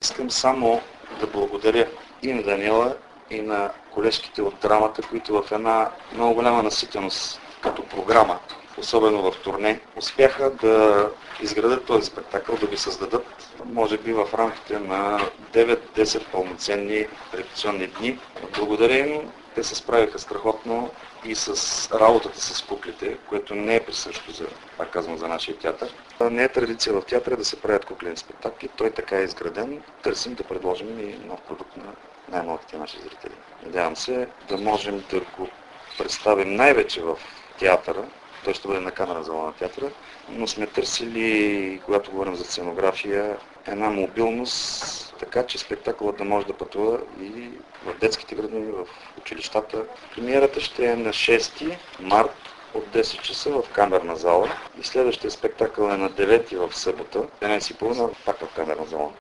Искам само да благодаря и на Даниела, и на колежките от драмата, които в една много голяма наситеност като програма, особено в турне, успяха да изградат този спектакъл, да го създадат, може би в рамките на 9-10 пълноценни репетиционни дни. Благодаря им, те се справиха страхотно и с работата с куклите, което не е присъщо за, пак казвам, за нашия театър. Не е традиция в театъра да се правят куклени спектакли, той така е изграден. Търсим да предложим и нов продукт на най-малките наши зрители. Надявам се да можем да го представим най-вече в театъра. Той ще бъде на камерна зала на театъра, но сме търсили, когато говорим за сценография, една мобилност, така че спектакълът да може да пътува и в детските градини, в училищата. Премиерата ще е на 6 март от 10 часа в камерна зала и следващия спектакъл е на 9 в събота, 11:30 пак в камерна зала.